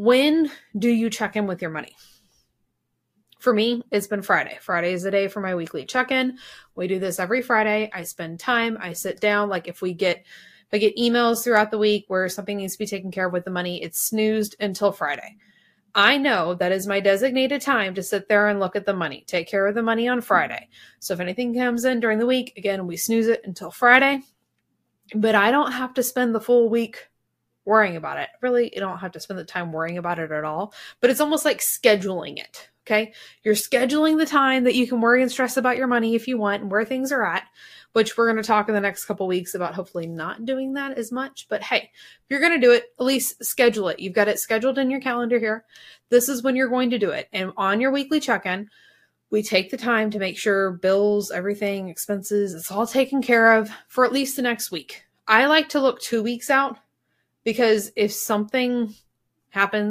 when do you check in with your money? For me, it's been Friday. Friday is the day for my weekly check-in. We do this every Friday. I spend time. I sit down. Like if I get emails throughout the week where something needs to be taken care of with the money, it's snoozed until Friday. I know that is my designated time to sit there and look at the money, take care of the money on Friday. So if anything comes in during the week, again, we snooze it until Friday. But I don't have to spend the full week worrying about it. Really, you don't have to spend the time worrying about it at all. But it's almost like scheduling it. Okay. You're scheduling the time that you can worry and stress about your money if you want and where things are at, which we're going to talk in the next couple of weeks about hopefully not doing that as much. But hey, if you're going to do it, at least schedule it. You've got it scheduled in your calendar here. This is when you're going to do it. And on your weekly check-in, we take the time to make sure bills, everything, expenses, it's all taken care of for at least the next week. I like to look 2 weeks out because if something happens